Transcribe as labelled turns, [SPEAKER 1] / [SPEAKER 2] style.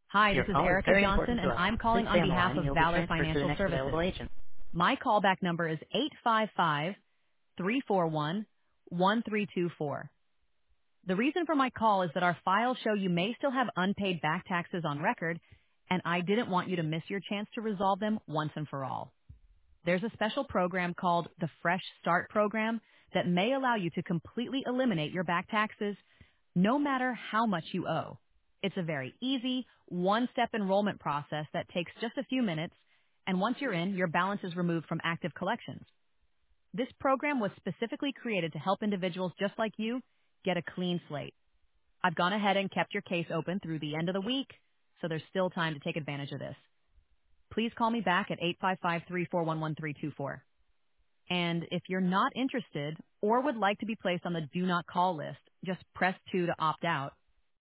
[SPEAKER 1] Hi, this
[SPEAKER 2] Your
[SPEAKER 1] is
[SPEAKER 2] call is
[SPEAKER 1] Erica
[SPEAKER 2] very
[SPEAKER 1] Johnson,
[SPEAKER 2] important to
[SPEAKER 1] and
[SPEAKER 2] us.
[SPEAKER 1] I'm
[SPEAKER 2] Please
[SPEAKER 1] calling
[SPEAKER 2] stay
[SPEAKER 1] on
[SPEAKER 2] on the
[SPEAKER 1] behalf
[SPEAKER 2] line and
[SPEAKER 1] of
[SPEAKER 2] you'll be
[SPEAKER 1] Valor
[SPEAKER 2] transferred to the
[SPEAKER 1] Financial
[SPEAKER 2] next
[SPEAKER 1] Services.
[SPEAKER 2] available agent.
[SPEAKER 1] My callback number is 855-341-1324. The reason for my call is that our files show you may still have unpaid back taxes on record, and I didn't want you to miss your chance to resolve them once and for all. There's a special program called the Fresh Start Program that may allow you to completely eliminate your back taxes, no matter how much you owe. It's a very easy, one-step enrollment process that takes just a few minutes, and once you're in, your balance is removed from active collections. This program was specifically created to help individuals just like you get a clean slate. I've gone ahead and kept your case open through the end of the week, so there's still time to take advantage of this. Please call me back at 855-341-1324. And if you're not interested or would like to be placed on the do not call list, just press 2 to opt out.